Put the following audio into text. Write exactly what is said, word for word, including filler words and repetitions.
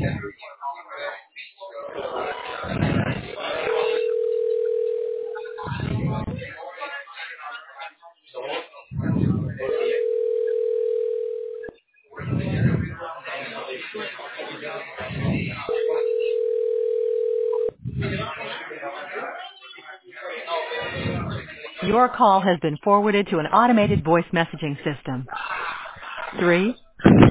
Your call has been forwarded to an automated voice messaging system. Three